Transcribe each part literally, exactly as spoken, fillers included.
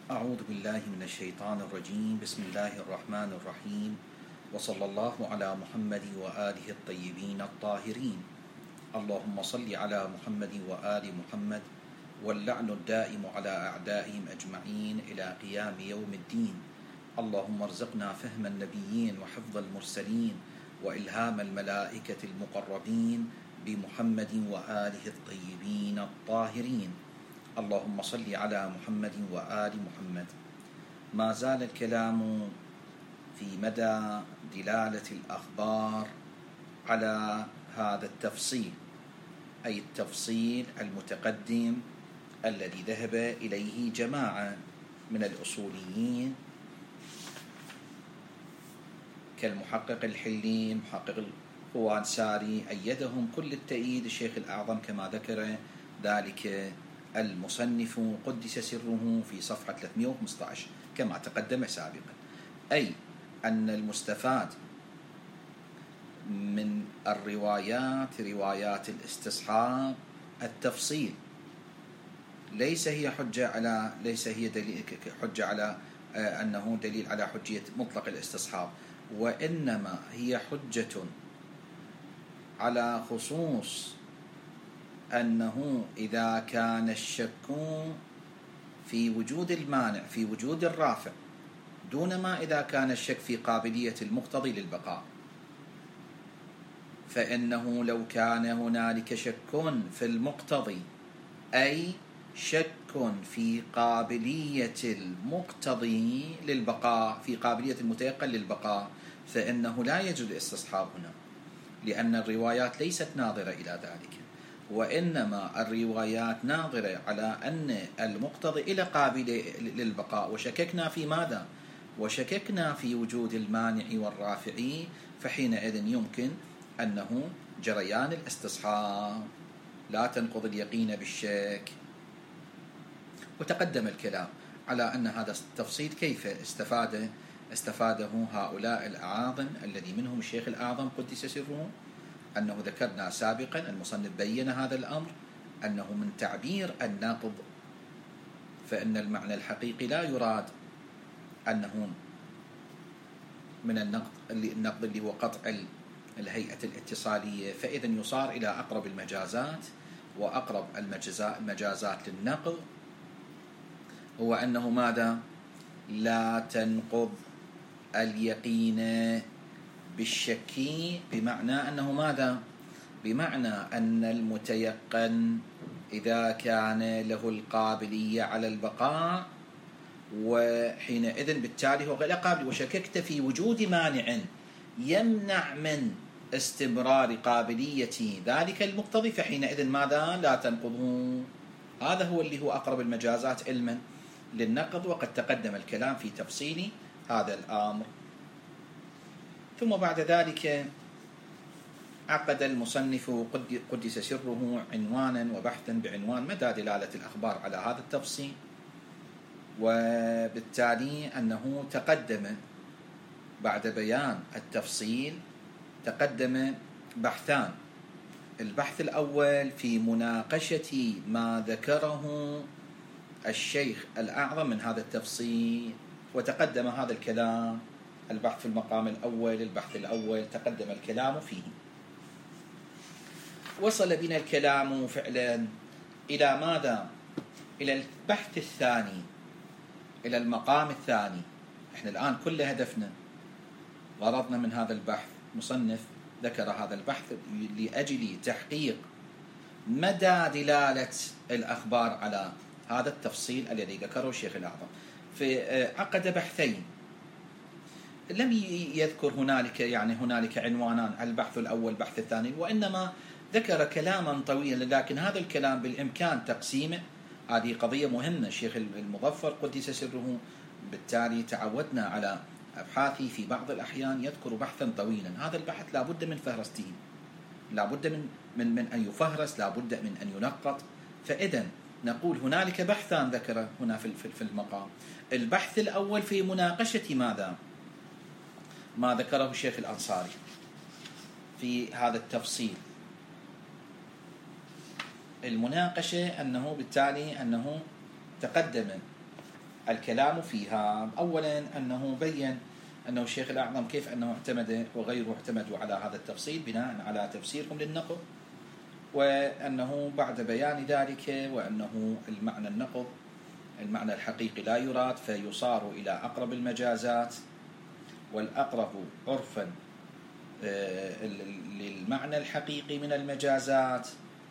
أعوذ بالله من الشيطان الرجيم. بسم الله الرحمن الرحيم، وصلى الله على محمد وآله الطيبين الطاهرين. اللهم صل على محمد وآل محمد، واللعن الدائم على أعدائهم أجمعين إلى قيام يوم الدين. اللهم ارزقنا فهم النبيين وحفظ المرسلين وإلهام الملائكة المقربين بمحمد وآله الطيبين الطاهرين. اللهم صل على محمد وآل محمد. ما زال الكلام في مدى دلالة الأخبار على هذا التفصيل، أي التفصيل المتقدم الذي ذهب إليه جماعة من الأصوليين كالمحقق الحلي، محقق القوانساري، أيدهم كل التأييد الشيخ الأعظم كما ذكر ذلك المصنف قدس سره في صفحة ثلاثمئة وخمسة عشر كما تقدم سابقا، أي أن المستفاد من الروايات روايات الاستصحاب التفصيل، ليس هي حجة على ليس هي دليل حجة على أنه دليل على حجية مطلق الاستصحاب، وإنما هي حجة على خصوص أنه إذا كان الشك في وجود المانع في وجود الرافع، دون ما إذا كان الشك في قابلية المقتضي للبقاء، فإنه لو كان هنالك شك في المقتضي، أي شك في قابلية المقتضي للبقاء، في قابلية المتيقن للبقاء، فإنه لا يجوز الاستصحاب هنا، لأن الروايات ليست ناظرة إلى ذلك، وإنما الروايات ناظرة على أن المقتضي إلى قابل للبقاء، وشككنا في ماذا؟ وشككنا في وجود المانع والرافع، فحينئذ يمكن أنه جريان الاستصحاب لا تنقض اليقين بالشك. وتقدم الكلام على أن هذا التفصيل كيف استفاد استفاده هؤلاء الأعاظم الذي منهم الشيخ الأعظم قدس سره، أنه ذكرنا سابقا المصنف بين هذا الأمر أنه من تعبير النقض، فإن المعنى الحقيقي لا يراد أنه من النقض اللي النقض اللي هو قطع الهيئة الاتصالية، فإذا يصار إلى أقرب المجازات، وأقرب المجازات للنقض هو أنه ماذا؟ لا تنقض اليقين بالشك، بمعنى أنه ماذا؟ بمعنى أن المتيقن إذا كان له القابلية على البقاء، وحينئذ بالتالي هو غير قابل، وشككت في وجود مانع يمنع من استمرار قابلية ذلك المقتضي، فحينئذ ماذا؟ لا تنقضه. هذا هو اللي هو أقرب المجازات علما للنقض، وقد تقدم الكلام في تفصيل هذا الأمر. ثم بعد ذلك عقد المصنف قدس سره عنوانا وبحثا بعنوان مدى دلالة الأخبار على هذا التفصيل، وبالتالي أنه تقدم بعد بيان التفصيل تقدم بحثان. البحث الأول في مناقشة ما ذكره الشيخ الأعظم من هذا التفصيل، وتقدم هذا الكلام، البحث في المقام الأول، البحث الأول تقدم الكلام فيه. وصل بنا الكلام فعلا إلى ماذا؟ إلى البحث الثاني، إلى المقام الثاني. إحنا الآن كل هدفنا غرضنا من هذا البحث، مصنف ذكر هذا البحث لأجل تحقيق مدى دلالة الأخبار على هذا التفصيل الذي ذكره الشيخ الأعظم. فعقد بحثين، لم يذكر هنالك يعني هنالك عنوانان، البحث الأول البحث الثاني، وإنما ذكر كلاما طويلا، لكن هذا الكلام بالإمكان تقسيمه. هذه قضية مهمة. الشيخ المظفر قدس سره بالتالي تعودنا على أبحاثه في بعض الأحيان يذكر بحثا طويلا، هذا البحث لا بد من فهرسته، لا بد من من من أن يفهرس، لا بد من أن ينقط. فإذا نقول هنالك بحثان ذكر هنا في في المقام. البحث الأول في مناقشة ماذا؟ ما ذكره الشيخ الأنصاري في هذا التفصيل، المناقشة أنه بالتالي أنه تقدم الكلام فيها. أولا أنه بين أنه الشيخ الأعظم كيف أنه اعتمد وغيره اعتمدوا على هذا التفصيل بناء على تفسيرهم للنقض، وأنه بعد بيان ذلك وأنه المعنى النقض المعنى الحقيقي لا يراد، فيصار إلى أقرب المجازات، والأقرب عرفا للمعنى الحقيقي من المجازات،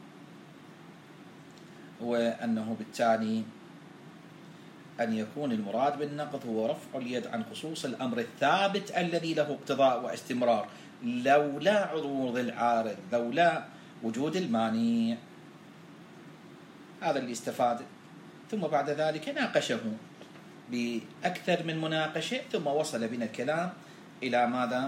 وأنه بالتالي أن يكون المراد بالنقض هو رفع اليد عن خصوص الأمر الثابت الذي له اقتضاء واستمرار لولا عروض العارض، لولا وجود المانع. هذا اللي استفاد. ثم بعد ذلك ناقشه بأكثر من مناقشة، ثم وصل بنا الكلام إلى ماذا؟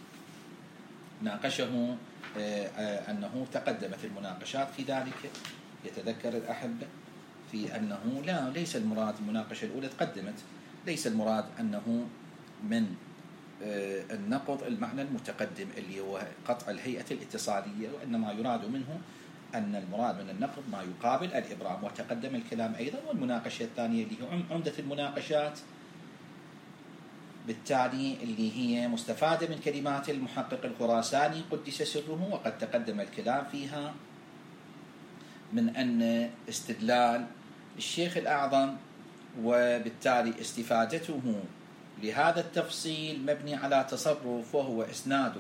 ناقشه أنه تقدمت المناقشات في ذلك. يتذكر الأحبة في أنه لا ليس المراد المناقشة الأولى تقدمت، ليس المراد أنه من النقض المعنى المتقدم اللي هو قطع الهيئة الاتصالية، وإنما يراد منه أن المراد من النقض ما يقابل الإبرام. وتقدم الكلام أيضا. والمناقشة الثانية اللي هي عمدة المناقشات بالتالي اللي هي مستفادة من كلمات المحقق الخراساني قدس سره، وقد تقدم الكلام فيها من أن استدلال الشيخ الأعظم وبالتالي استفادته لهذا التفصيل مبني على تصرف، وهو إسناد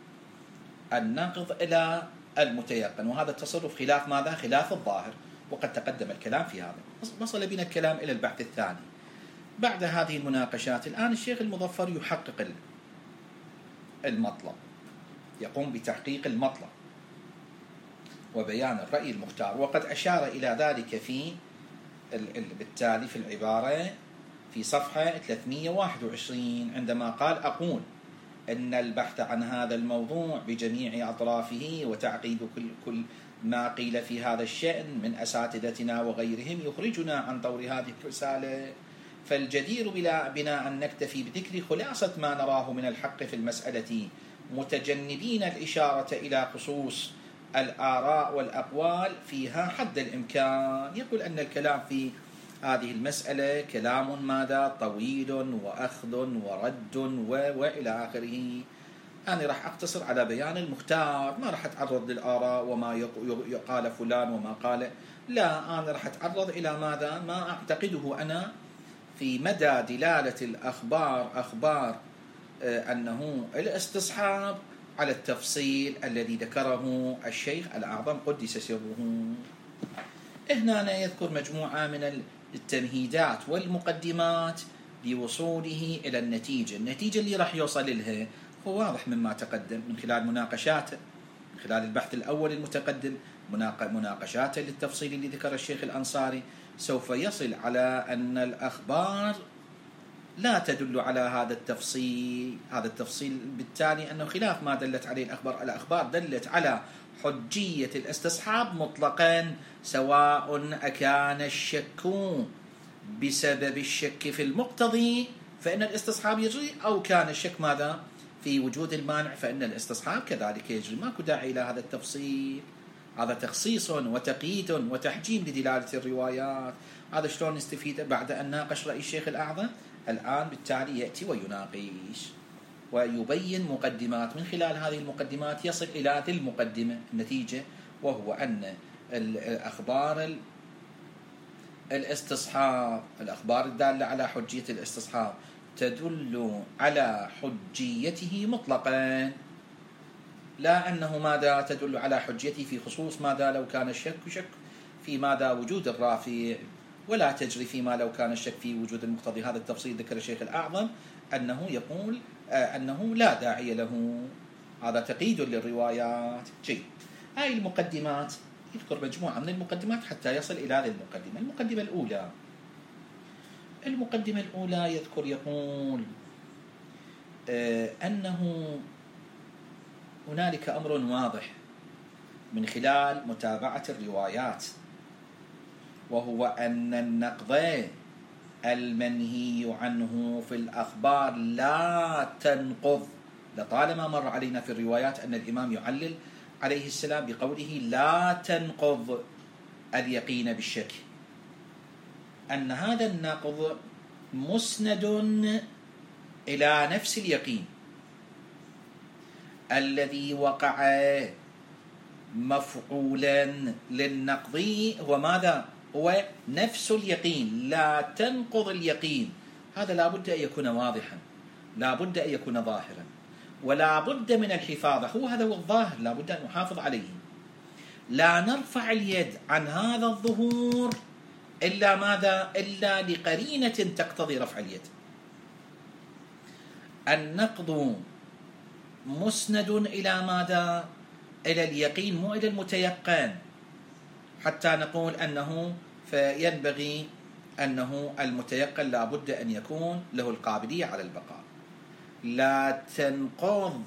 النقض إلى المتيقن، وهذا التصرف خلاف ماذا؟ خلاف الظاهر، وقد تقدم الكلام في هذا. وصل بنا الكلام إلى البحث الثاني. بعد هذه المناقشات الآن الشيخ المظفر يحقق المطلب، يقوم بتحقيق المطلب وبيان الرأي المختار، وقد أشار إلى ذلك في بالتالي في العبارة في صفحة ثلاثمئة وواحد وعشرين عندما قال: أقول أن البحث عن هذا الموضوع بجميع أطرافه وتعقيد كل, كل ما قيل في هذا الشأن من أساتذتنا وغيرهم يخرجنا عن طور هذه الرسالة، فالجدير بنا أن نكتفي بذكر خلاصة ما نراه من الحق في المسألة، متجنبين الإشارة إلى خصوص الآراء والأقوال فيها حد الإمكان. يقول أن الكلام في هذه المسألة كلام ماذا؟ طويل وأخذ ورد وإلى آخره. أنا راح أقتصر على بيان المختار، ما راح أتعرض للآراء وما يقال فلان وما قال، لا، أنا راح أتعرض إلى ماذا؟ ما أعتقده أنا في مدى دلالة الأخبار أخبار أنه الاستصحاب على التفصيل الذي ذكره الشيخ الأعظم قدس سره. هنا يذكر مجموعة من التمهيدات والمقدمات لوصوله إلى النتيجة. النتيجة اللي راح يوصل لها هو واضح مما تقدم من خلال مناقشاته، من خلال البحث الأول المتقدم، مناقشاته للتفصيل اللي ذكر الشيخ الأنصاري، سوف يصل على أن الأخبار لا تدل على هذا التفصيل. هذا التفصيل بالتالي أنه خلاف ما دلت عليه الأخبار. الأخبار دلت على حجية الاستصحاب مطلقا، سواء أكان الشك بسبب الشك في المقتضي فإن الاستصحاب يجري، أو كان الشك ماذا؟ في وجود المانع فإن الاستصحاب كذلك يجري. ماكو داعي إلى هذا التفصيل. هذا تخصيص وتقييد وتحجيم لدلالة الروايات. هذا شلون نستفيد بعد أن ناقش رأي الشيخ الأعظم؟ الآن بالتالي يأتي ويناقش ويبين مقدمات، من خلال هذه المقدمات يصل إلى ذي المقدمة النتيجة، وهو أن الأخبار الاستصحاب الأخبار الدالة على حجية الاستصحاب تدل على حجيته مطلقا، لا أنه ماذا تدل على حجيته في خصوص ماذا لو كان الشك شك في ماذا وجود الرافع، ولا تجري فيما لو كان الشك في وجود المقتضي. هذا التفصيل ذكر الشيخ الأعظم أنه يقول أنه لا داعي له. هذا تقييد للروايات. جيد. هاي المقدمات يذكر مجموعة من المقدمات حتى يصل إلى هذه المقدمة. المقدمة الأولى المقدمة الأولى يذكر يقول أنه هنالك أمر واضح من خلال متابعة الروايات، وهو أن النقض المنهي عنه في الأخبار لا تنقض. لطالما مر علينا في الروايات أن الإمام يعلل عليه السلام بقوله لا تنقض اليقين بالشك، أن هذا النقض مسند إلى نفس اليقين الذي وقع مفعولا للنقض هو ماذا؟ هو نفس اليقين، لا تنقض اليقين. هذا لا بد أن يكون واضحا، لا بد أن يكون ظاهرا، ولا بد من الحفاظ. هو هذا هو الظاهر، لا بد أن نحافظ عليه. لا نرفع اليد عن هذا الظهور إلا ماذا؟ إلا لقرينة تقتضي رفع اليد. النقض مسند إلى ماذا؟ إلى اليقين، مو إلى المتيقن، حتى نقول أنه فينبغي أنه المتيقن لا بد أن يكون له القابلية على البقاء. لا تنقض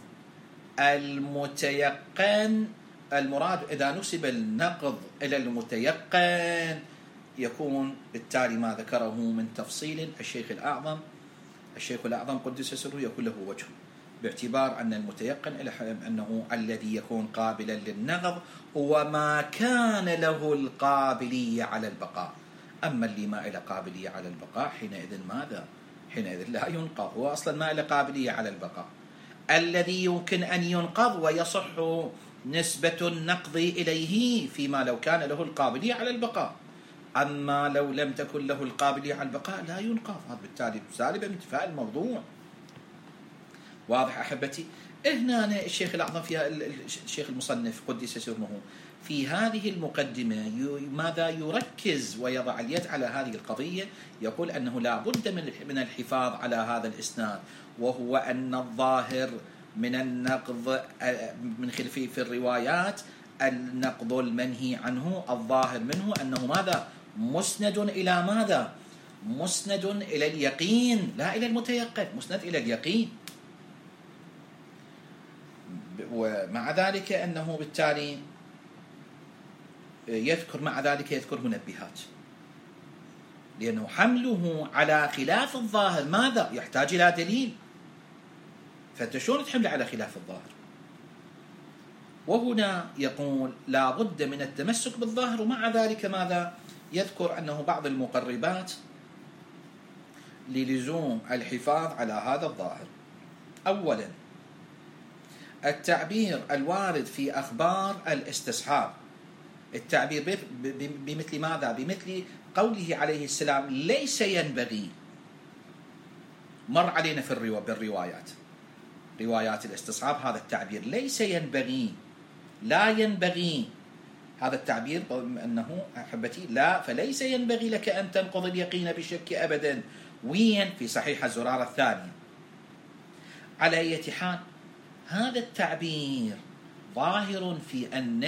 المتيقن. المراد إذا نسب النقض إلى المتيقن يكون بالتالي ما ذكره من تفصيل الشيخ الأعظم الشيخ الأعظم قدس سره يكون له وجه، باعتبار أن المتيقن أنه الذي يكون قابلا للنقض وما كان له القابلية على البقاء. أما اللي ما له قابلية على البقاء حينئذ ماذا؟ حينئذ لا ينقض، هو أصلا ما له قابلية على البقاء. الذي يمكن أن ينقض ويصح نسبة النقض إليه فيما لو كان له القابلية على البقاء، أما لو لم تكن له القابلية على البقاء لا ينقض. هذا بالتالي سالب انتفاء الموضوع. واضح أحبتي؟ هنا الشيخ الأعظم فيها الشيخ المصنف قدس سره في هذه المقدمة ماذا يركز ويضع اليد على هذه القضية، يقول أنه لا بد من الحفاظ على هذا الإسناد، وهو أن الظاهر من النقض من خلفه في الروايات النقض المنهي عنه الظاهر منه أنه ماذا؟ مسند إلى ماذا؟ مسند إلى اليقين لا إلى المتيقن، مسند إلى اليقين. ومع ذلك أنه بالتالي يذكر مع ذلك يذكر منبهات، لأنه حمله على خلاف الظاهر ماذا؟ يحتاج إلى دليل. فأنت شلون تحمله على خلاف الظاهر؟ وهنا يقول لا بد من التمسك بالظاهر، ومع ذلك ماذا؟ يذكر أنه بعض المقربات للزوم الحفاظ على هذا الظاهر. أولا التعبير الوارد في أخبار الاستصحاب، التعبير بمثل ماذا؟ بمثل قوله عليه السلام ليس ينبغي. مر علينا في بالروايات روايات الاستصحاب هذا التعبير ليس ينبغي، لا ينبغي. هذا التعبير أنه أحبتي لا، فليس ينبغي لك أن تنقض اليقين بالشك أبدا. وين؟ في صحيح الزرارة الثانية. على أي حال هذا التعبير ظاهر في أن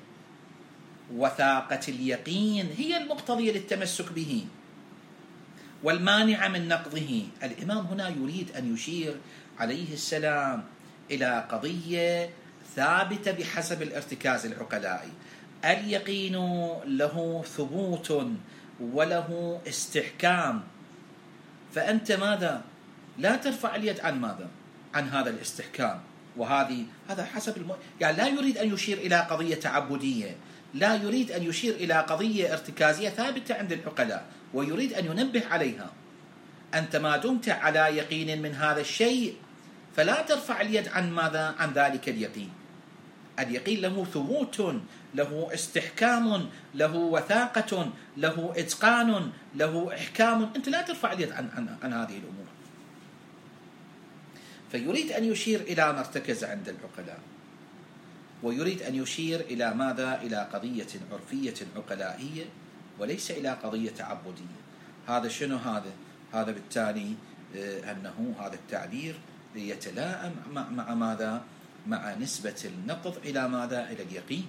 وثاقة اليقين هي المقتضية للتمسك به والمانعة من نقضه. الإمام هنا يريد أن يشير عليه السلام إلى قضية ثابتة بحسب الارتكاز العقلائي. اليقين له ثبوت وله استحكام، فأنت ماذا؟ لا ترفع اليد عن ماذا؟ عن هذا الاستحكام. وهذه هذا حسب الم... يعني لا يريد أن يشير إلى قضية تعبدية، لا يريد أن يشير إلى قضية ارتكازية ثابتة عند العقلاء، ويريد أن ينبه عليها. أنت ما دمت على يقين من هذا الشيء فلا ترفع اليد عن ماذا؟ عن ذلك اليقين. اليقين له ثبوت، له استحكام، له وثاقة، له إتقان، له إحكام. أنت لا ترفع اليد عن, عن, عن هذه الأمور. فيريد أن يشير إلى ما ارتكز عند العقلاء، ويريد أن يشير إلى ماذا؟ إلى قضية عرفية عقلائية وليس إلى قضية تعبدية. هذا شنو هذا؟ هذا بالتالي أنه هذا التعبير يتلائم مع, مع ماذا؟ مع نسبة النقض إلى ماذا؟ إلى اليقين.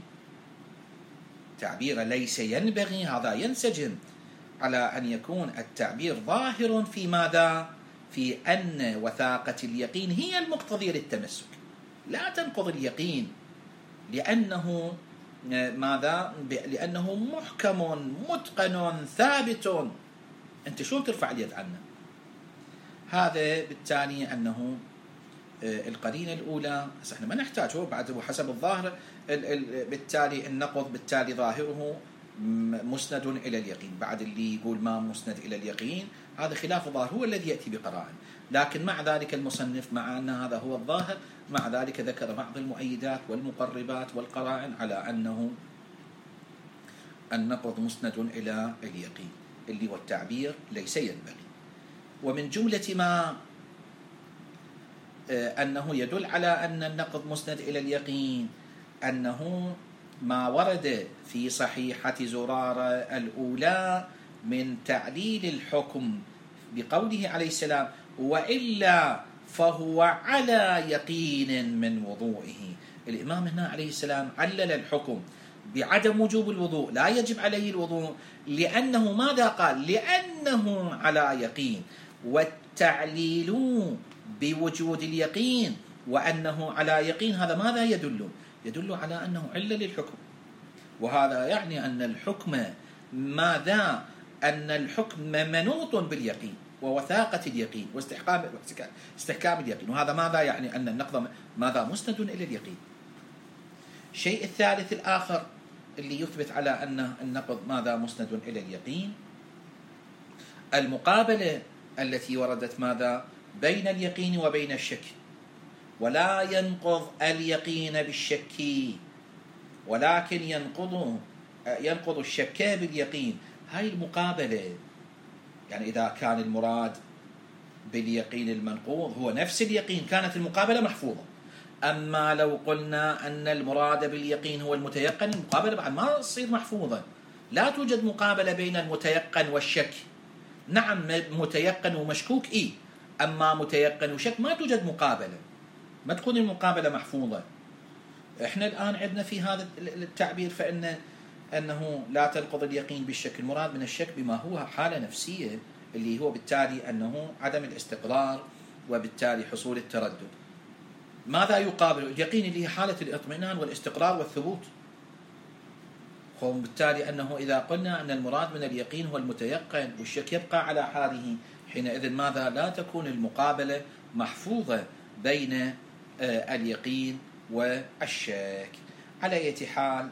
تعبير ليس ينبغي هذا ينسجم على أن يكون التعبير ظاهر في ماذا؟ في أن وثاقة اليقين هي المقتضية للتمسك، لا تنقض اليقين، لأنه ماذا؟ لأنه محكم متقن ثابت. أنت شو ترفع اليد عنه؟ هذا بالتالي أنه القرينة الأولى احنا ما نحتاج، هو بعد حسب الظاهر بالتالي النقض بالتالي ظاهره مسند إلى اليقين. بعد اللي يقول ما مسند إلى اليقين هذا خلاف الظاهر، هو الذي يأتي بقرائن، لكن مع ذلك المصنف مع أن هذا هو الظاهر مع ذلك ذكر بعض المؤيدات والمقربات والقرائن على أنه النقض مسند إلى اليقين، اللي هو التعبير ليس ينبغي. ومن جملة ما أنه يدل على أن النقض مسند إلى اليقين أنه ما ورد في صحيحة زرارة الأولى من تعليل الحكم بقوله عليه السلام وإلا فهو على يقين من وضوئه. الإمام هنا عليه السلام علل الحكم بعدم وجوب الوضوء، لا يجب عليه الوضوء، لأنه ماذا قال؟ لأنه على يقين. والتعليل بوجود اليقين وأنه على يقين هذا ماذا يدل؟ يدل على أنه علل الحكم، وهذا يعني أن الحكم ماذا؟ أن الحكم منوط باليقين ووثاقة اليقين واستحكام استحكام اليقين، وهذا ماذا يعني؟ أن النقض ماذا؟ مسند إلى اليقين. الشيء الثالث الآخر اللي يثبت على أن النقض ماذا؟ مسند إلى اليقين، المقابلة التي وردت ماذا؟ بين اليقين وبين الشك، ولا ينقض اليقين بالشك ولكن ينقض ينقض الشك باليقين. هاي المقابلة، يعني إذا كان المراد باليقين المنقوض هو نفس اليقين كانت المقابلة محفوظة. أما لو قلنا أن المراد باليقين هو المتيقن، المقابلة بعد ما تصير محفوظة، لا توجد مقابلة بين المتيقن والشك. نعم متيقن ومشكوك إيه، أما متيقن وشك ما توجد مقابلة، ما تكون المقابلة محفوظة. إحنا الآن عندنا في هذا التعبير فإن أنه لا تنقض اليقين بالشك، المراد من الشك بما هو حالة نفسية اللي هو بالتالي أنه عدم الاستقرار وبالتالي حصول التردد. ماذا يقابل اليقين؟ اللي هي حالة الاطمئنان والاستقرار والثبوت. وبالتالي أنه إذا قلنا أن المراد من اليقين هو المتيقن والشك يبقى على حاله، حينئذ ماذا؟ لا تكون المقابلة محفوظة بين اليقين والشك. على أي حال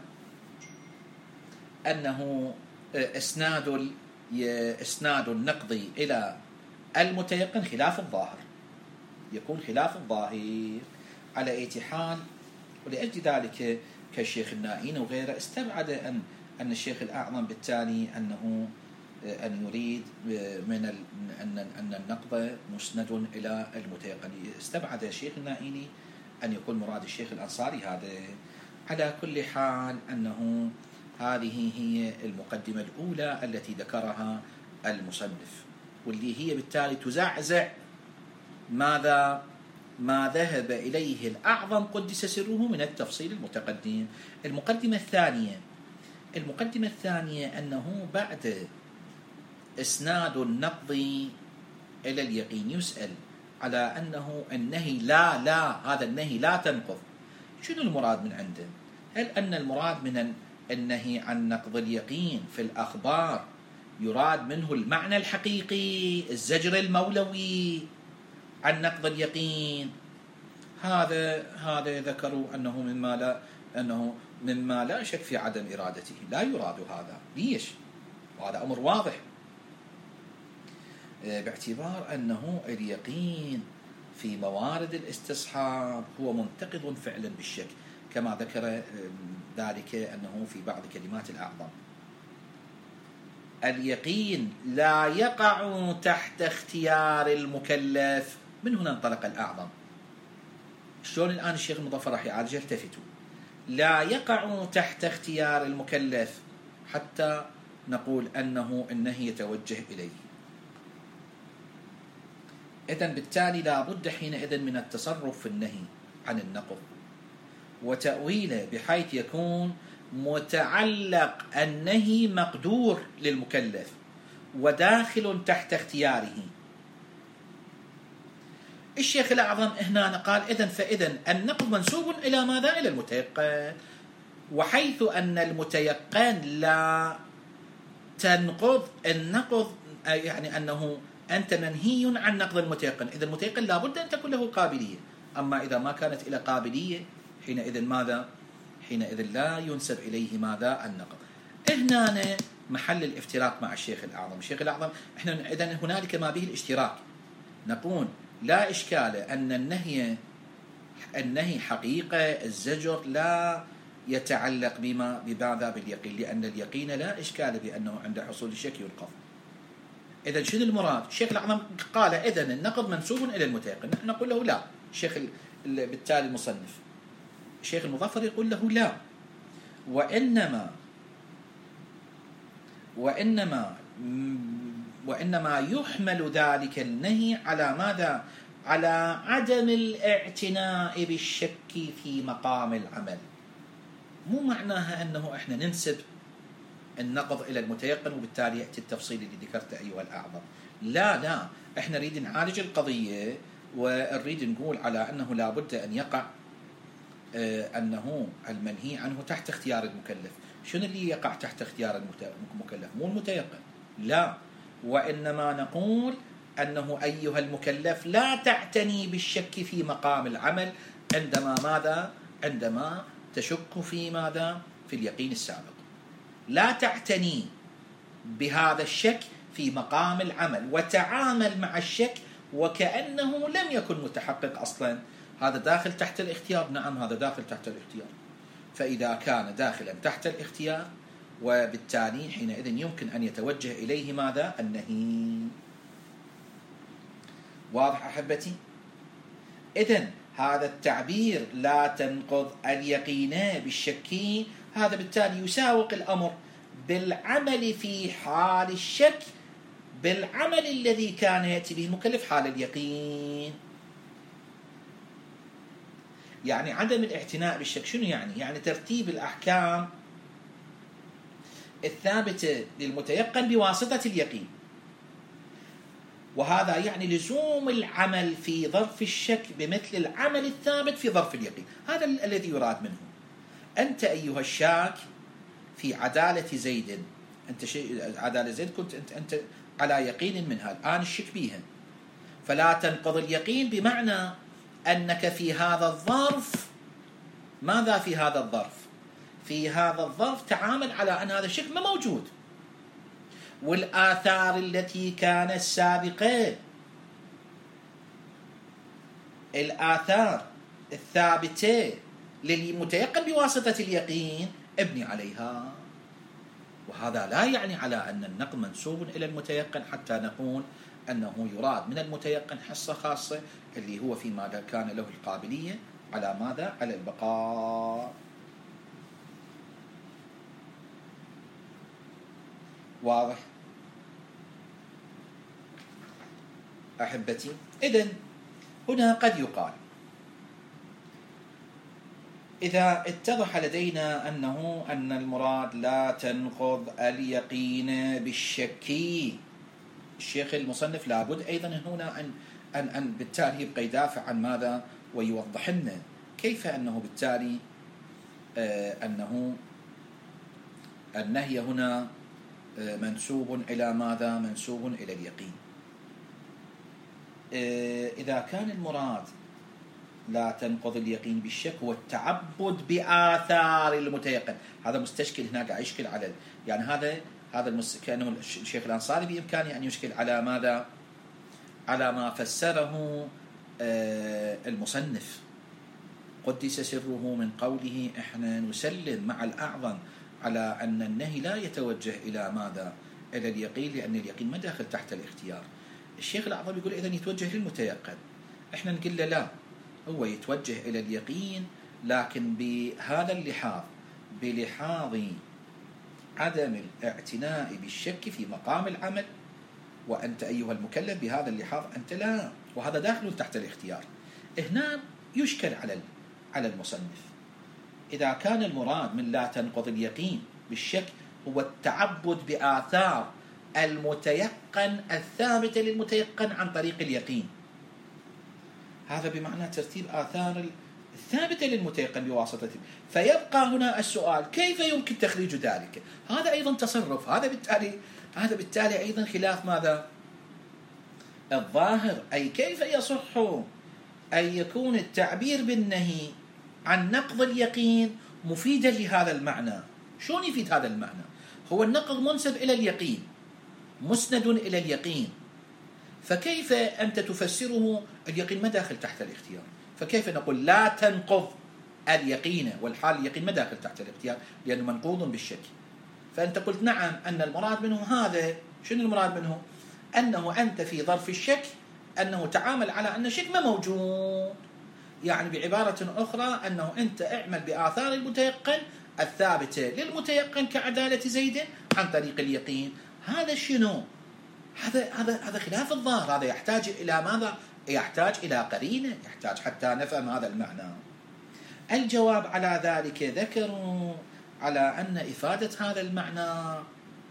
أنه إسناد إسناد النقض إلى المتيقن خلاف الظاهر، يكون خلاف الظاهر. على أي حال ولأجل ذلك كالشيخ النائين وغيره استبعد أن أن الشيخ الأعظم بالتالي أنه أن يريد من أن أن النقض مسند إلى المتيقن، استبعد الشيخ النائيني أن يكون مراد الشيخ الأنصاري هذا. على كل حال أنه هذه هي المقدمة الأولى التي ذكرها المصنف، واللي هي بالتالي تزعزع ماذا؟ ما ذهب إليه الأعظم قدس سره من التفصيل المتقدم. المقدمة الثانية المقدمة الثانية أنه بعد إسناد النقض إلى اليقين يسأل على أنه النهي لا لا هذا النهي لا تنقض، شنو المراد من عنده؟ هل أن المراد من النهي عن نقض اليقين في الأخبار يراد منه المعنى الحقيقي الزجر المولوي عن نقض اليقين؟ هذا هذا ذكروا أنه مما لا أنه مما لا شك في عدم إرادته، لا يراد هذا. ليش؟ وهذا أمر واضح باعتبار أنه اليقين في موارد الاستصحاب هو منتقض فعلا بالشك، كما ذكر ذلك أنه في بعض كلمات الأعظم اليقين لا يقع تحت اختيار المكلف. من هنا انطلق الأعظم. شلون الآن الشيخ المظفر راح يعالج؟ التفتوا، لا يقع تحت اختيار المكلف حتى نقول أنه النهي يتوجه إليه. إذن بالتالي لا بد حينئذ من التصرف في النهي عن النقض وتأويله بحيث يكون متعلق النهي مقدور للمكلف وداخل تحت اختياره. الشيخ الأعظم هنا قال إذن فإذن النقض منسوب إلى ماذا؟ إلى المتيقن، وحيث أن المتيقن لا تنقض النقض يعني أنه أنت منهي عن نقض المتيقن، إذا المتيقن لا بد أن تكون له قابلية. أما إذا ما كانت إلى قابلية حينئذ ماذا؟ حينئذ لا ينسب إليه ماذا؟ النقض. هنا محل الافتراق مع الشيخ الأعظم. الشيخ الأعظم إحنا إذن هنالك ما به الاشتراك. نقول لا إشكال أن النهي النهي حقيقة، الزجر لا يتعلق بما بماذا باليقين، لأن اليقين لا إشكال بأنه عند حصول الشك ينقض. إذن شنو المراد؟ الشيخ الأعظم قال إذن النقض منسوب إلى المتيقن، نحن نقول له لا. الشيخ بالتالي المصنف الشيخ المظفر يقول له لا، وإنما وإنما وإنما يحمل ذلك النهي على ماذا؟ على عدم الاعتناء بالشك في مقام العمل. مو معناها أنه إحنا ننسب النقض إلى المتيقن وبالتالي يأتي التفصيل اللي ذكرته أيها الأعظم. لا لا، إحنا نريد نعالج القضية ونريد نقول على أنه لا بد أن يقع آه أنه المنهي عنه تحت اختيار المكلف. شنو اللي يقع تحت اختيار المكلف؟ مو المتيقن، لا، وإنما نقول أنه أيها المكلف لا تعتني بالشك في مقام العمل عندما ماذا؟ عندما تشك في ماذا؟ في اليقين السابق. لا تعتني بهذا الشك في مقام العمل وتعامل مع الشك وكأنه لم يكن متحقق أصلا. هذا داخل تحت الاختيار، نعم هذا داخل تحت الاختيار. فإذا كان داخلا تحت الاختيار وبالتالي حينئذ يمكن أن يتوجه إليه ماذا؟ النهي. واضح أحبتي؟ إذن هذا التعبير لا تنقض اليقين بالشك، هذا بالتالي يساوق الأمر بالعمل في حال الشك بالعمل الذي كان يأتي به المكلف حال اليقين. يعني عدم الاعتناء بالشك شنو يعني؟ يعني ترتيب الأحكام الثابتة للمتيقن بواسطة اليقين، وهذا يعني لزوم العمل في ظرف الشك بمثل العمل الثابت في ظرف اليقين. هذا الذي يراد منه. أنت أيها الشاك في عدالة زيد، أنت شيء عدالة زيد كنت أنت, أنت على يقين منها، الآن الشك بها، فلا تنقض اليقين بمعنى أنك في هذا الظرف ماذا في هذا الظرف؟ في هذا الظرف تعامل على أن هذا الشك ما موجود، والآثار التي كانت سابقة، الآثار الثابتة للمتيقن بواسطة اليقين ابني عليها. وهذا لا يعني على أن النقض منسوب إلى المتيقن حتى نقول أنه يراد من المتيقن حصة خاصة اللي هو في ماذا كان له القابلية على ماذا؟ على البقاء. واضح أحبتي؟ إذن هنا قد يقال إذا اتضح لدينا أنه أن المراد لا تنقض اليقين بالشك، الشيخ المصنف لابد أيضا هنا أن أن أن بالتالي يبقى يدافع عن ماذا ويوضح لنا كيف أنه بالتالي آه أنه النهي هنا آه منسوب إلى ماذا؟ منسوب إلى اليقين. آه إذا كان المراد لا تنقض اليقين بالشك هو التعبد بآثار المتيقن، هذا مستشكل هنا قاعد يشكل على يعني هذا هذا المس... كأنه الشيخ الأنصاري بإمكانه أن يشكل على ماذا؟ على ما فسره آه المصنف قدس سره من قوله إحنا نسلم مع الأعظم على أن النهي لا يتوجه إلى ماذا؟ إلى اليقين، لأن اليقين ما داخل تحت الاختيار. الشيخ الأعظم يقول إذن يتوجه للمتيقن، إحنا نقول له لا، هو يتوجه إلى اليقين لكن بهذا اللحاظ، بلحاظ عدم الاعتناء بالشك في مقام العمل، وأنت أيها المكلف بهذا اللحاظ أنت لا، وهذا داخل تحت الاختيار. هنا يشكل على على المصنف إذا كان المراد من لا تنقض اليقين بالشك هو التعبد بآثار المتيقن الثابتة للمتيقن عن طريق اليقين، هذا بمعنى ترتيب آثار الثابتة للمتيقن بواسطته. فيبقى هنا السؤال كيف يمكن تخريج ذلك؟ هذا أيضا تصرف، هذا بالتالي هذا بالتالي أيضا خلاف ماذا؟ الظاهر. أي كيف يصح أن يكون التعبير بالنهي عن نقض اليقين مفيدا لهذا المعنى؟ شلون يفيد هذا المعنى؟ هو النقض منسب إلى اليقين، مسند إلى اليقين، فكيف أنت تفسره؟ اليقين ما داخل تحت الاختيار، فكيف نقول لا تنقض اليقين والحال اليقين ما داخل تحت الاختيار لأنه منقوض بالشك؟ فأنت قلت نعم أن المراد منه هذا. شنو المراد منه؟ أنه أنت في ظرف الشك أنه تعامل على أن الشك ما موجود، يعني بعبارة أخرى أنه أنت اعمل بآثار المتيقن الثابتة للمتيقن كعدالة زيد عن طريق اليقين. هذا شنو؟ هذا هذا هذا خلاف الظاهر، هذا يحتاج إلى ماذا؟ يحتاج إلى قرينة، يحتاج حتى نفهم هذا المعنى. الجواب على ذلك ذكروا على أن إفادة هذا المعنى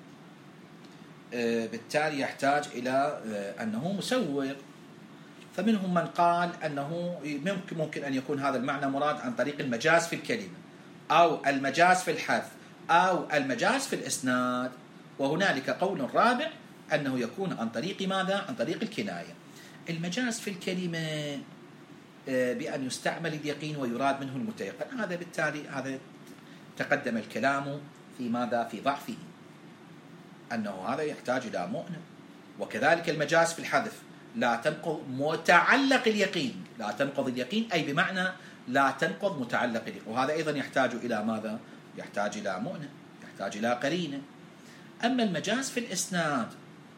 بالتالي يحتاج إلى أنه مسوغ، فمنهم من قال أنه ممكن ممكن أن يكون هذا المعنى مراد عن طريق المجاز في الكلمة أو المجاز في الحذف أو المجاز في الإسناد، وهنالك قول رابع أنه يكون عن طريق ماذا؟ عن طريق الكناية. المجاز في الكلمة بأن يستعمل اليقين ويراد منه المتيقن، هذا بالتالي هذا تقدم الكلام في ماذا؟ في ضعفه، أنه هذا يحتاج إلى مؤنة. وكذلك المجاز في الحذف لا تنقض متعلق اليقين، لا تنقض اليقين أي بمعنى لا تنقض متعلق اليقين، وهذا أيضا يحتاج إلى ماذا؟ يحتاج إلى مؤنة، يحتاج إلى قرينة. أما المجاز في الإسناد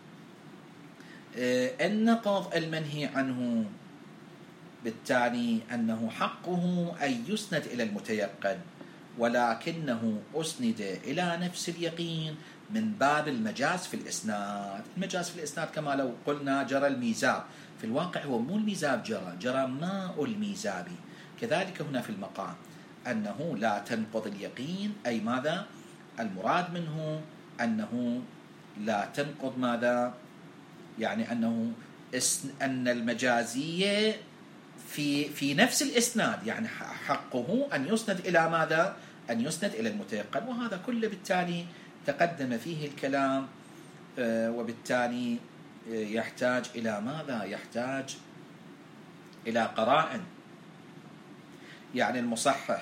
النقض المنهي عنه بالتالي أنه حقه أن يسند إلى المتيقن، ولكنه أسند إلى نفس اليقين من باب المجاز في الإسناد. المجاز في الإسناد كما لو قلنا جرى الميزاب، في الواقع هو مو الميزاب جرى، جرى ماء الميزاب. كذلك هنا في المقام أنه لا تنقض اليقين أي ماذا؟ المراد منه أنه لا تنقض ماذا؟ يعني أنه أن المجازية في في نفس الإسناد، يعني حقه أن يسند إلى ماذا؟ أن يسند إلى المتيقن، وهذا كله بالتالي تقدم فيه الكلام، وبالتالي يحتاج إلى ماذا؟ يحتاج إلى قرائن. يعني المصحح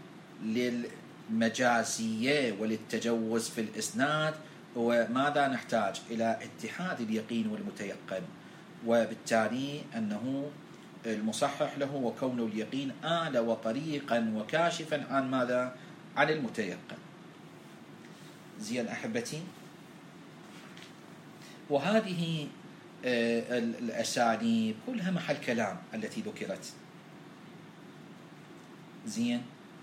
للمجازية وللتجوز في الإسناد هو ماذا؟ نحتاج إلى اتحاد اليقين والمتيقن، وبالتالي أنه المصحح له وكون اليقين آل وطريقا وكاشفا عن ماذا؟ عن المتيقن. زين أحبتي، وهذه الأساليب كلها محل كلام التي ذكرت. زين،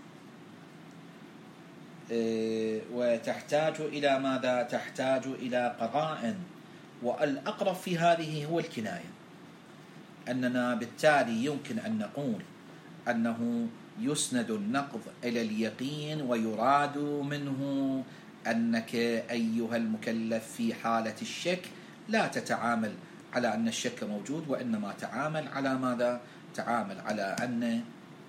وتحتاج إلى ماذا؟ تحتاج إلى قرائن، والأقرب في هذه هو الكناية، أننا بالتالي يمكن أن نقول أنه يسند النقض إلى اليقين ويراد منه أنك أيها المكلف في حالة الشك لا تتعامل على أن الشك موجود، وإنما تعامل على ماذا؟ تعامل على أن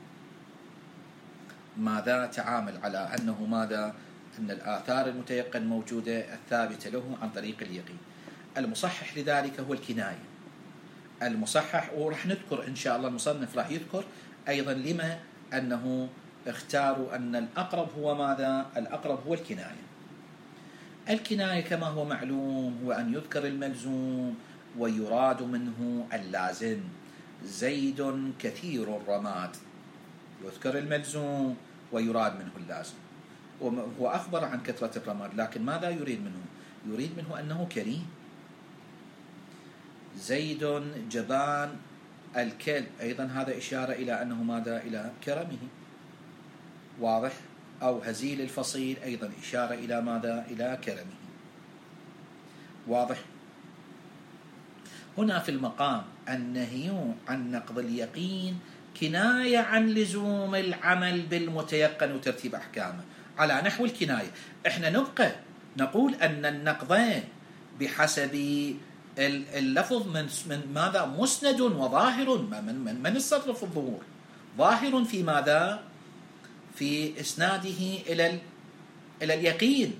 ماذا؟ تعامل على أنه ماذا؟ أن الآثار المتيقن موجودة الثابتة له عن طريق اليقين. المصحح لذلك هو الكناية. المصحح، ورح نذكر إن شاء الله المصنف راح يذكر أيضا لما أنه اختاروا أن الأقرب هو ماذا؟ الأقرب هو الكناية. الكناية كما هو معلوم هو أن يذكر الملزوم ويراد منه اللازم. زيد كثير الرماد، يذكر الملزوم ويراد منه اللازم، وهو أخبر عن كثرة الرماد، لكن ماذا يريد منه؟ يريد منه أنه كريم. زيد جبان الكلب، أيضا هذا إشارة إلى أنه ماذا؟ إلى كرمه، واضح؟ أو هزيل الفصيل أيضا إشارة إلى ماذا؟ إلى كرمه، واضح؟ هنا في المقام النهي عن نقض اليقين كناية عن لزوم العمل بالمتيقن وترتيب أحكامه على نحو الكناية. إحنا نبقى نقول أن النقضين بحسب اللفظ من من ماذا؟ مسند وظاهر. من من من الصرف الظهور ظاهر في ماذا؟ في إسناده إلى إلى اليقين،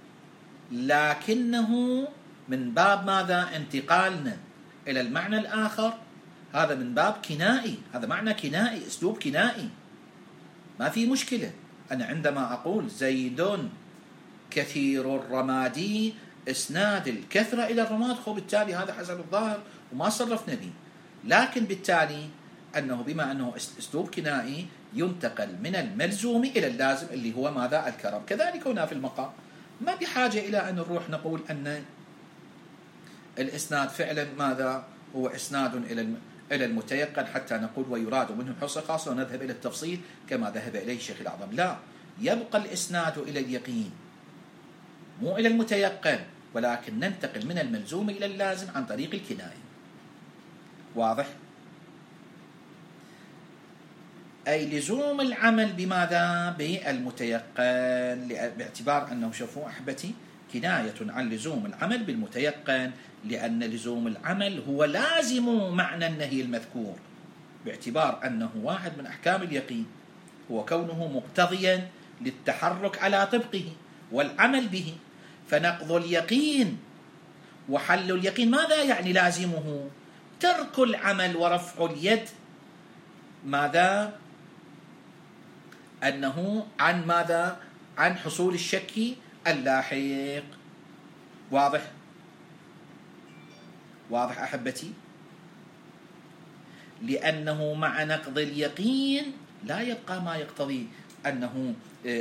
لكنه من باب ماذا؟ انتقالنا إلى المعنى الآخر، هذا من باب كنائي، هذا معنى كنائي، أسلوب كنائي، ما في مشكلة. أنا عندما أقول زيد كثير الرماد إسناد الكثرة إلى الرماد، خو بالتالي هذا حسب الظاهر وما صرفنا به. لكن بالتالي أنه بما أنه أسلوب كنائي ينتقل من الملزوم إلى اللازم اللي هو ماذا؟ الكرم. كذلك هنا في المقام ما بحاجة إلى أن نروح نقول أن الإسناد فعلا ماذا؟ هو إسناد إلى إلى المتيقن حتى نقول ويراد منه حصة خاصة ونذهب إلى التفصيل كما ذهب إليه الشيخ الأعظم. لا، يبقى الإسناد إلى اليقين مو إلى المتيقن، ولكن ننتقل من الملزوم إلى اللازم عن طريق الكناية. واضح؟ أي لزوم العمل بماذا؟ بالمتيقن، باعتبار أنه شوفوا أحبتي كناية عن لزوم العمل بالمتيقن، لأن لزوم العمل هو لازم معنى النهي المذكور، باعتبار أنه واحد من أحكام اليقين هو كونه مقتضيا للتحرك على طبقه والعمل به. فنقض اليقين وحل اليقين ماذا يعني لازمه؟ ترك العمل ورفع اليد ماذا؟ أنه عن ماذا؟ عن حصول الشك اللاحق. واضح؟ واضح أحبتي؟ لأنه مع نقض اليقين لا يبقى ما يقتضي أنه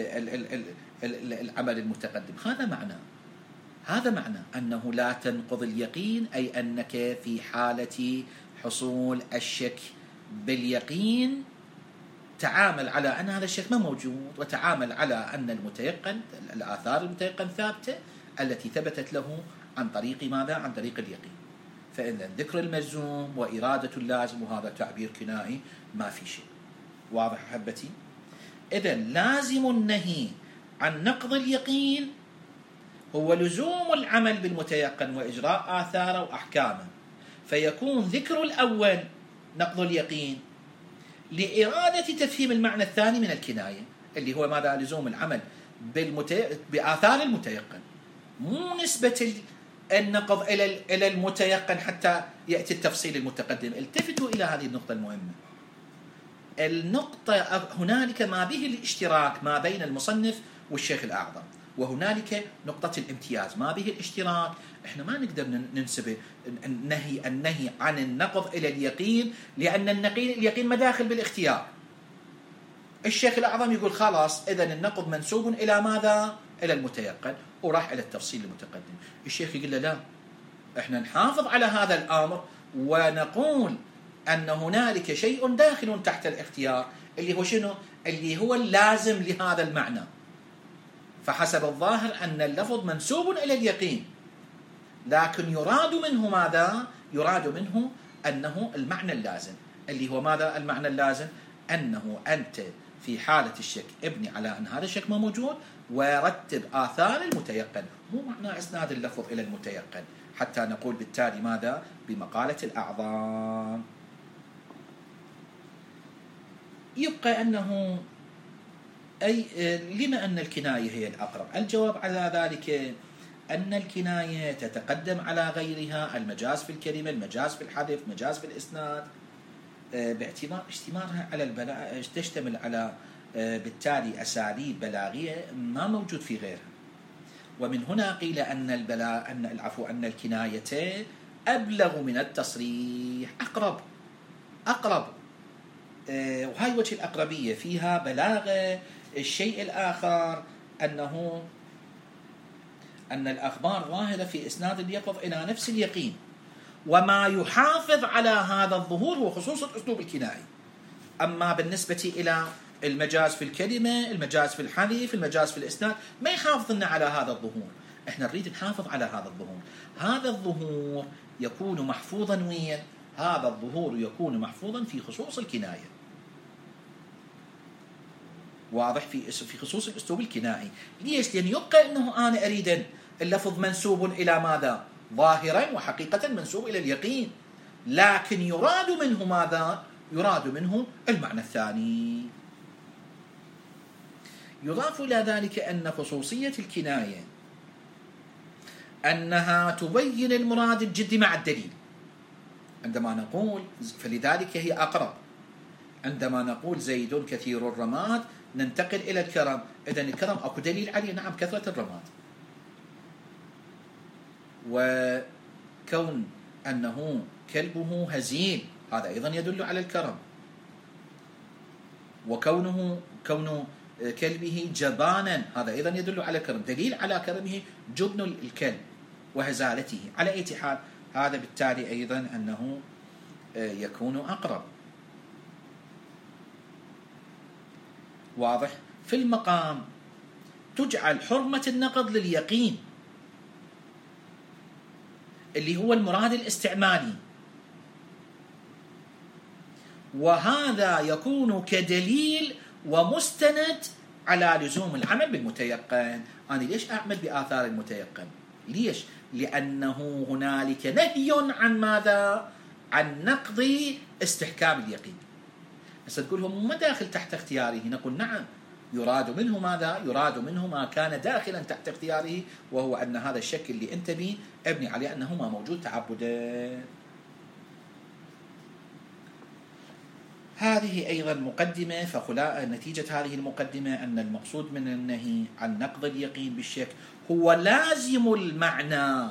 العمل المتقدم. هذا معنى هذا معنى أنه لا تنقض اليقين، أي أنك في حالة حصول الشك باليقين تعامل على أن هذا الشك ما موجود، وتعامل على أن المتيقن الآثار المتيقن ثابتة التي ثبتت له عن طريق ماذا؟ عن طريق اليقين. فإذا ذكر الملزوم وإرادة اللازم وهذا تعبير كنائي ما في شيء. واضح أحبتي؟ إذن لازم النهي عن نقض اليقين هو لزوم العمل بالمتيقن وإجراء آثاره وأحكامه، فيكون ذكر الأول نقض اليقين لإرادة تفهيم المعنى الثاني من الكناية اللي هو ماذا؟ لزوم العمل بالمتي... بآثار المتيقن، مو نسبة النقض إلى إلى المتيقن حتى يأتي التفصيل المتقدم. التفتوا إلى هذه النقطة المهمة. النقطة هنالك ما به الاشتراك ما بين المصنف والشيخ الأعظم، وهنالك نقطة الامتياز ما به الاشتراك. احنا ما نقدر ننسب النهي النهي عن النقض إلى اليقين، لأن اليقين مداخل بالاختيار. الشيخ الأعظم يقول خلاص إذن النقض منسوب إلى ماذا؟ إلى المتيقن، وراح إلى التفصيل المتقدم. الشيخ يقول له لا، احنا نحافظ على هذا الأمر ونقول أن هنالك شيء داخل تحت الاختيار اللي هو شنو؟ اللي هو اللازم لهذا المعنى. فحسب الظاهر أن اللفظ منسوب إلى اليقين، لكن يراد منه ماذا؟ يراد منه أنه المعنى اللازم اللي هو ماذا؟ المعنى اللازم أنه أنت في حالة الشك ابني على أن هذا الشك ما موجود ورتب آثار المتيقن، مو معنى إسناد اللفظ إلى المتيقن، حتى نقول بالتالي ماذا؟ بمقالة الأعظام. يبقى أنه أي لما أن الكناية هي الأقرب؟ الجواب على ذلك أن الكناية تتقدم على غيرها، المجاز في الكلمة، المجاز في الحذف، مجاز في الإسناد، باعتبار اشتمالها على البلاغة، تشتمل على بالتالي أساليب بلاغية ما موجود في غيرها. ومن هنا قيل أن البلاغ أن العفو أن الكناية أبلغ من التصريح، أقرب أقرب وهاي وجه الأقربية فيها بلاغة. الشيء الآخر أنه أن الأخبار ظاهرة في إسناد اليقظ إلى نفس اليقين، وما يحافظ على هذا الظهور هو خصوصا أسلوب الكنائي. أما بالنسبة إلى المجاز في الكلمة، المجاز في الحذف، المجاز في الإسناد، ما يحافظ لنا على هذا الظهور. إحنا نريد نحافظ على هذا الظهور. هذا الظهور يكون محفوظا وين؟ هذا الظهور يكون محفوظا في خصوص الكناية. واضح؟ في في خصوص الأسلوب الكنائي. ليش؟ لأن يبقى أنه أنا أريد اللفظ منسوب إلى ماذا؟ ظاهرا وحقيقة منسوب إلى اليقين، لكن يراد منه ماذا؟ يراد منه المعنى الثاني. يضاف إلى ذلك أن خصوصية الكناية أنها تبين المراد الجدي مع الدليل. عندما نقول فلذلك هي أقرب، عندما نقول زيد كثير الرماد ننتقل إلى الكرم، إذن الكرم أكو دليل عليه، نعم كثرة الرماد، وكون أنه كلبه هزيل هذا أيضا يدل على الكرم، وكونه كون كلبه جبانا هذا أيضا يدل على كرم، دليل على كرمه جبن الكلب وهزالته. على أي حال هذا بالتالي أيضا أنه يكون أقرب. واضح؟ في المقام تجعل حرمة النقض لليقين اللي هو المراد الاستعمالي، وهذا يكون كدليل ومستند على لزوم العمل بالمتيقن. أنا ليش أعمل بآثار المتيقن؟ ليش؟ لأنه هنالك نهي عن ماذا؟ عن نقض استحكام اليقين. هسه تقول هو ما داخل تحت اختياره، نقول نعم، يراد منه ماذا؟ يراد منه ما كان داخلا تحت اختياره، وهو أن هذا الشك اللي أنت بيه ابني عليه أنه ما موجود تعبدا. هذه أيضا مقدمة، فخلاء نتيجة هذه المقدمة أن المقصود من النهي عن نقض اليقين بالشك هو لازم المعنى،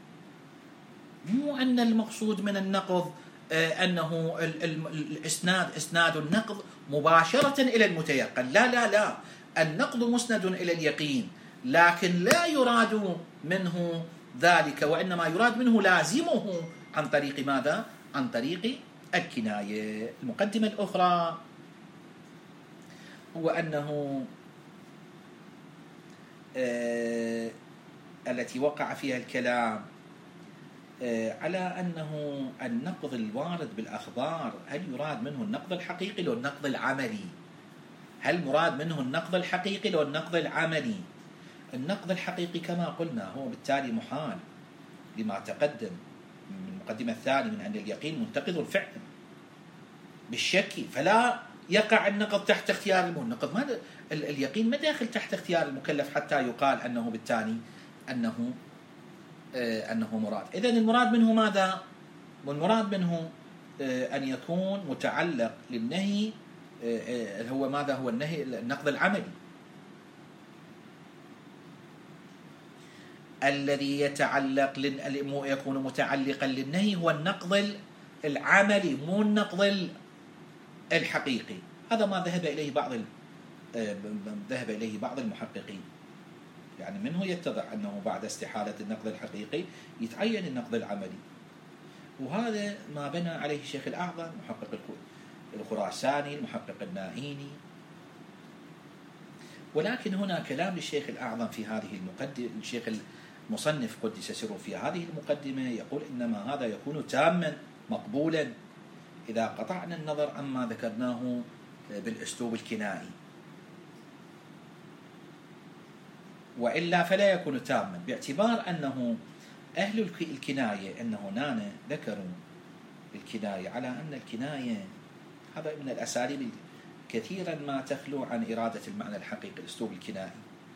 مو أن المقصود من النقض أنه الإسناد إسناد النقض مباشرة إلى المتيقن. لا لا لا، النقض مسند إلى اليقين، لكن لا يراد منه ذلك، وإنما يراد منه لازمه عن طريق ماذا؟ عن طريق الكناية. المقدمة الأخرى هو أنه آه التي وقع فيها الكلام آه على أنه النقض الوارد بالأخبار هل يراد منه النقض الحقيقي لو النقض العملي؟ هل مراد منه النقض الحقيقي لو النقض العملي؟ النقض الحقيقي كما قلنا هو بالتالي محال لما تقدم من المقدمة الثانية من أن اليقين منتقض الفعل بالشك، فلا يقع النقض تحت اختيار النقض. ما اليقين ما داخل تحت اختيار المكلف حتى يقال أنه بالتالي أنه آه أنه مراد. إذن المراد منه ماذا؟ والمراد منه آه أن يكون متعلق للنهي آه آه هو ماذا؟ هو النهي النقض العملي الذي يتعلق لن... يكون متعلقا للنهي هو النقض العملي مو النقض الحقيقي. هذا ما ذهب إليه بعض ال... ذهب إليه بعض المحققين، يعني منه يتضح أنه بعد استحالة النقض الحقيقي يتعين النقض العملي، وهذا ما بنى عليه الشيخ الأعظم محقق الخراساني المحقق النائيني. ولكن هنا كلام للشيخ الأعظم في هذه المقدمة، الشيخ المصنف قدس سره في هذه المقدمة يقول إنما هذا يكون تاما مقبولا إذا قطعنا النظر عما ذكرناه بالأسلوب الكنائي، وإلا فلا يكون تاما، باعتبار أنه أهل الكناية أنه هنا ذكروا الكناية على أن الكناية هذا من الأساليب كثيرا ما تخلو عن إرادة المعنى الحقيقي، الأسلوب الكنائي.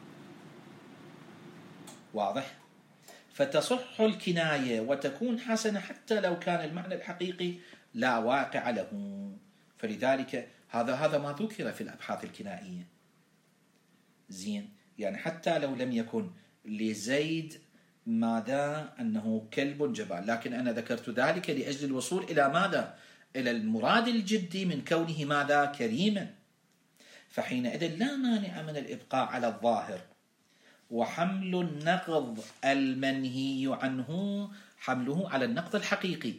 واضح؟ فتصح الكناية وتكون حسنة حتى لو كان المعنى الحقيقي لا واقع له. فلذلك هذا هذا ما ذكر في الأبحاث الكنائية. زين، يعني حتى لو لم يكن لزيد ماذا أنه كلب جبان، لكن أنا ذكرت ذلك لأجل الوصول إلى ماذا؟ إلى المراد الجدي من كونه ماذا؟ كريما. فحينئذ لا مانع من الإبقاء على الظاهر، وحمل النقض المنهي عنه حمله على النقض الحقيقي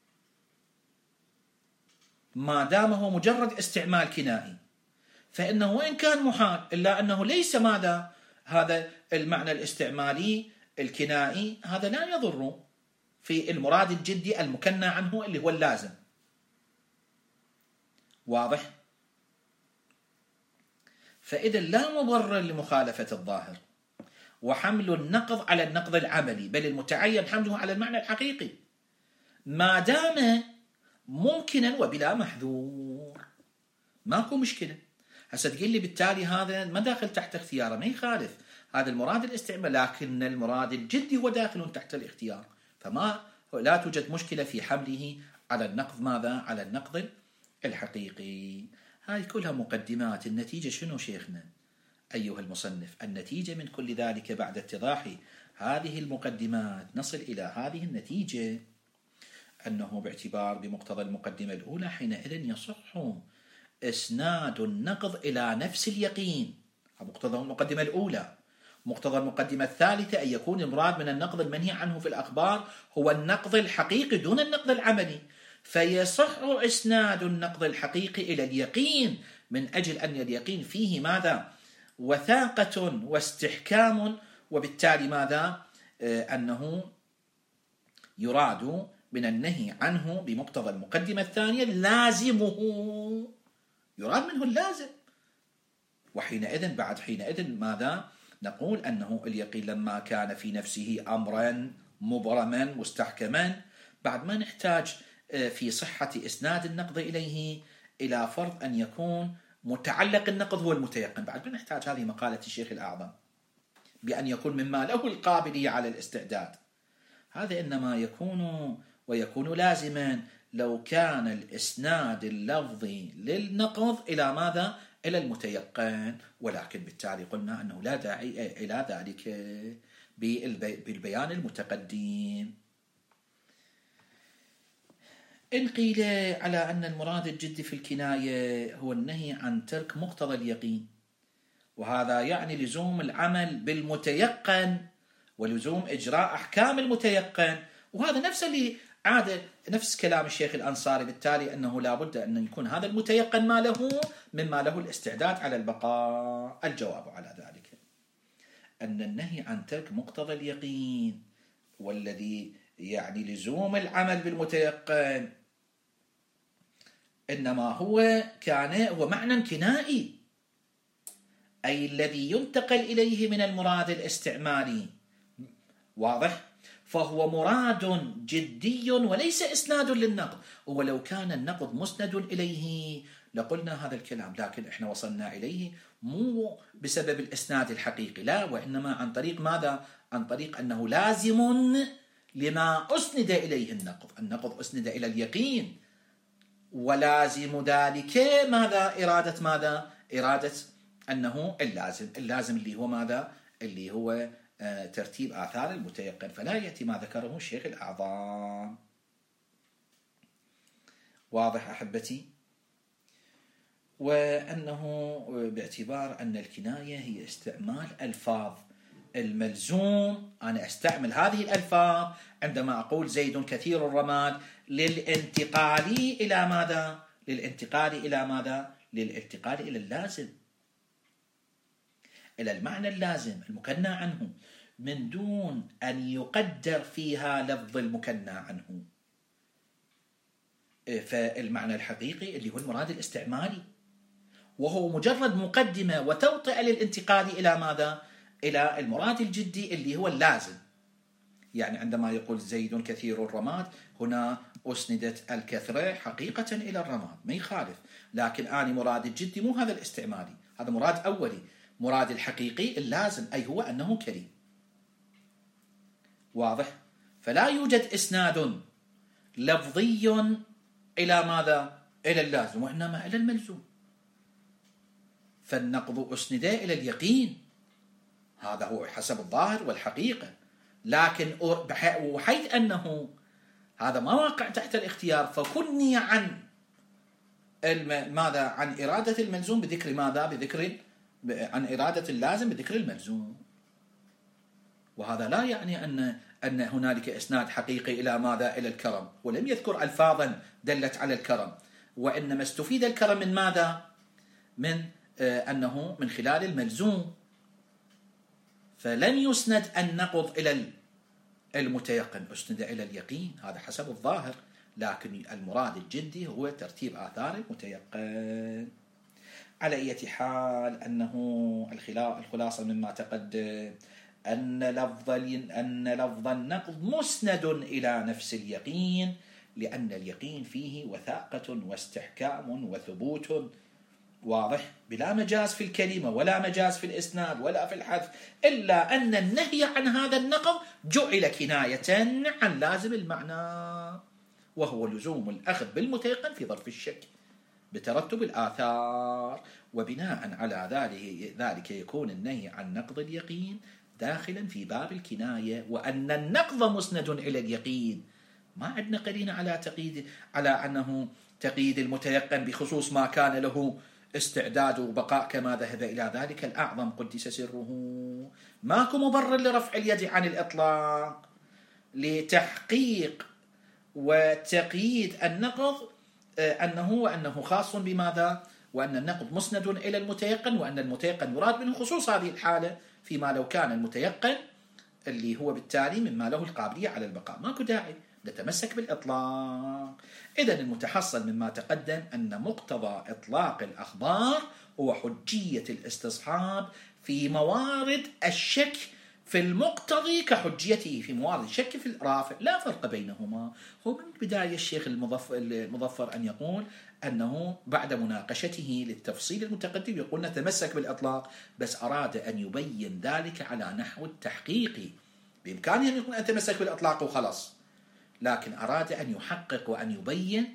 ما دام هو مجرد استعمال كنائي، فإنه وإن كان محال إلا أنه ليس ماذا؟ هذا المعنى الاستعمالي الكنائي هذا لا يضر في المراد الجدي المكنى عنه اللي هو اللازم. واضح؟ فإذا لا مبرر لمخالفة الظاهر وحمل النقض على النقض العملي، بل المتعين حمله على المعنى الحقيقي ما دام ممكنا وبلا محذور، ماكو مشكلة. هسه تقول لي بالتالي هذا ما داخل تحت اختياره، ما يخالف، هذا المراد الاستعمال، لكن المراد الجدي هو داخل تحت الاختيار، فما لا توجد مشكلة في حمله على النقض ماذا؟ على النقض الحقيقي. هاي كلها مقدمات. النتيجة شنو شيخنا أيها المصنف؟ النتيجة من كل ذلك بعد اتضاح هذه المقدمات نصل إلى هذه النتيجة، أنه باعتبار بمقتضى المقدمة الأولى حينئذ يصح إسناد النقض إلى نفس اليقين. مقتضى المقدمة الأولى. مقتضى المقدمة الثالثة أن يكون المراد من النقض المنهي عنه في الأخبار هو النقض الحقيقي دون النقض العملي، فيصح إسناد النقض الحقيقي إلى اليقين من أجل أن اليقين فيه ماذا؟ وثاقة واستحكام، وبالتالي ماذا؟ أنه يراد من النهي عنه بمقتضى المقدمة الثانية لازمه، يراد منه اللازم. وحينئذ بعد حينئذ ماذا؟ نقول أنه اليقين لما كان في نفسه أمرا مبرما مستحكما، بعد ما نحتاج في صحة إسناد النقض إليه إلى فرض أن يكون متعلق النقض هو المتيقن. بعد ما نحتاج هذه مقالة الشيخ الأعظم بأن يكون مما له القابلية على الاستعداد. هذا إنما يكون ويكون لازما لو كان الإسناد اللفظي للنقض إلى ماذا؟ إلى المتيقن، ولكن بالتالي قلنا أنه لا داعي إلى ذلك بالبيان المتقدم. إن قيل على أن المراد الجدي في الكناية هو النهي عن ترك مقتضى اليقين، وهذا يعني لزوم العمل بالمتيقن ولزوم إجراء أحكام المتيقن، وهذا نفس اللي عاد نفس كلام الشيخ الأنصاري، بالتالي أنه لا بد أن يكون هذا المتيقن ما له مما له الاستعداد على البقاء. الجواب على ذلك أن النهي عن ترك مقتضى اليقين والذي يعني لزوم العمل بالمتيقن إنما هو كان هو معنى كنائي، أي الذي ينتقل إليه من المراد الاستعمالي. واضح؟ فهو مراد جدي وليس إسناد للنقض. ولو كان النقض مسند إليه لقلنا هذا الكلام، لكن إحنا وصلنا إليه مو بسبب الإسناد الحقيقي، لا، وإنما عن طريق ماذا؟ عن طريق أنه لازم لما أسند إليه النقض. النقض أسند إلى اليقين، ولازم ذلك ماذا؟ إرادة ماذا؟ إرادة أنه اللازم اللازم اللي هو ماذا؟ اللي هو ترتيب آثار المتيقن، فلا يأتي ما ذكره الشيخ الأعظم. واضح أحبتي؟ وأنه باعتبار أن الكناية هي استعمال ألفاظ الملزوم، أنا أستعمل هذه الألفاظ عندما أقول زيد كثير الرماد للانتقال إلى ماذا؟ للانتقال إلى ماذا؟ للانتقال إلى اللازم، إلى المعنى اللازم المكنى عنه، من دون أن يقدر فيها لفظ المكنى عنه. فالمعنى الحقيقي اللي هو المراد الاستعمالي، وهو مجرد مقدمة وتوطئة للانتقال إلى ماذا؟ إلى المراد الجدي اللي هو اللازم. يعني عندما يقول زيد كثير الرماد، هنا أسندت الكثرة حقيقة إلى الرماد، ما يخالف، لكن آني مراد الجدي مو هذا الاستعمالي، هذا مراد أولي. مراد الحقيقي اللازم، أي هو أنه كريم. واضح؟ فلا يوجد إسناد لفظي إلى ماذا؟ إلى اللازم، وإنما إلى الملزوم. فالنقض أسند إلى اليقين، هذا هو حسب الظاهر والحقيقة، لكن وحيث أنه هذا ما واقع تحت الاختيار، فكني عن ماذا؟ عن إرادة الملزوم بذكر ماذا؟ بذكر عن إرادة اللازم بذكر الملزوم. وهذا لا يعني أن أن هنالك إسناد حقيقي إلى ماذا؟ إلى الكرم، ولم يذكر ألفاظا دلت على الكرم، وإنما استفيد الكرم من ماذا؟ من آه أنه من خلال الملزوم، فلن يسند النقض إلى المتيقن، أسند إلى اليقين، هذا حسب الظاهر، لكن المراد الجدي هو ترتيب آثار المتيقن. على أي حال أنه الخلاصة مما تقدم أن لفظ أن لفظ النقض مسند إلى نفس اليقين، لأن اليقين فيه وثاقة واستحكام وثبوت واضح، بلا مجاز في الكلمة ولا مجاز في الإسناد ولا في الحذف، إلا أن النهي عن هذا النقض جعل كناية عن لازم المعنى، وهو لزوم الأخذ بالمتيقن في ظرف الشك بترتب الآثار. وبناء على ذلك ذلك يكون النهي عن نقض اليقين داخلا في باب الكناية، وأن النقض مسند إلى اليقين. ما عندنا قرينة على تقييد على أنه تقييد المتيقن بخصوص ما كان له استعداد وبقاء كما ذهب إلى ذلك الأعظم قدس سره. ماكو مبرر لرفع اليد عن الإطلاق لتحقيق وتقييد النقض أنه وأنه خاص بماذا؟ وأن النقض مسند إلى المتيقن، وأن المتيقن يراد منه خصوص هذه الحالة، فيما لو كان المتيقن اللي هو بالتالي مما له القابلية على البقاء ماكو داعي نتمسك بالإطلاق. إذن المتحصل مما تقدم أن مقتضى إطلاق الأخبار هو حجية الاستصحاب في موارد الشك في المقتضي كحجيته في موارد الشك في الرافع، لا فرق بينهما. هو من البداية الشيخ المظفر أن يقول أنه بعد مناقشته للتفصيل المتقدم يقول نتمسك بالإطلاق، بس أراد أن يبين ذلك على نحو التحقيقي. بإمكانه أن يكون أتمسك بالإطلاق وخلاص، لكن أراد أن يحقق وأن يبين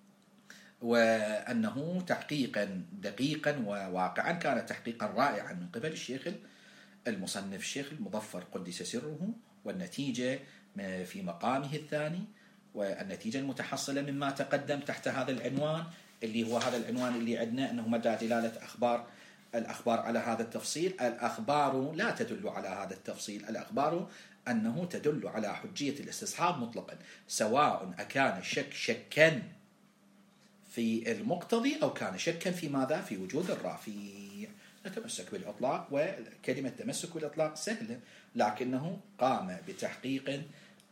وأنه تحقيقا دقيقا وواقعا كان تحقيقا رائعا من قبل الشيخ المصنف الشيخ المظفر قدس سره، والنتيجة في مقامه الثاني، والنتيجة المتحصلة مما تقدم تحت هذا العنوان اللي هو هذا العنوان اللي عندنا أنه مدى دلالة أخبار الأخبار على هذا التفصيل. الأخبار لا تدل على هذا التفصيل، الأخبار أنه تدل على حجية الاستصحاب مطلقا، سواء أكان الشك شكا في المقتضي أو كان شكا في ماذا؟ في وجود الرافع. نتمسك بالإطلاق، وكلمة تمسك بالإطلاق سهلة، لكنه قام بتحقيق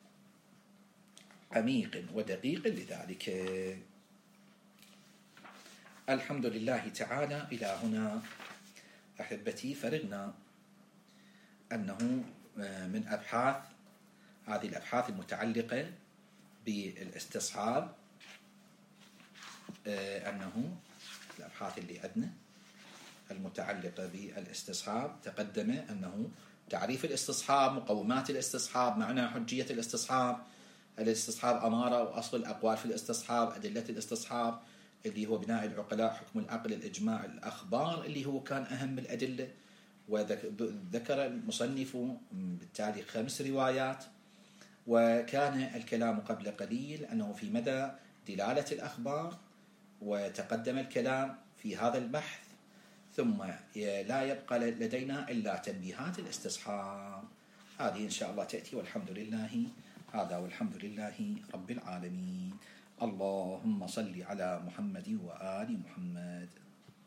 عميق ودقيق لذلك. الحمد لله تعالى. إلى هنا أحبتي فرغنا أنه من أبحاث هذه الأبحاث المتعلقة بالاستصحاب، أنه الأبحاث اللي عندنا المتعلقة بالاستصحاب تقدم أنه تعريف الاستصحاب، مقومات الاستصحاب، معنى حجية الاستصحاب، الاستصحاب أمارة وأصل الأقوال في الاستصحاب، أدلة الاستصحاب اللي هو بناء العقلاء، حكم العقل، الإجماع، الأخبار اللي هو كان أهم الأدلة. وذكر المصنف بالتالي خمس روايات، وكان الكلام قبل قليل أنه في مدى دلالة الأخبار، وتقدم الكلام في هذا البحث، ثم لا يبقى لدينا إلا تنبيهات الاستصحاب. هذه إن شاء الله تأتي، والحمد لله. هذا والحمد لله رب العالمين. اللهم صل على محمد وآل محمد.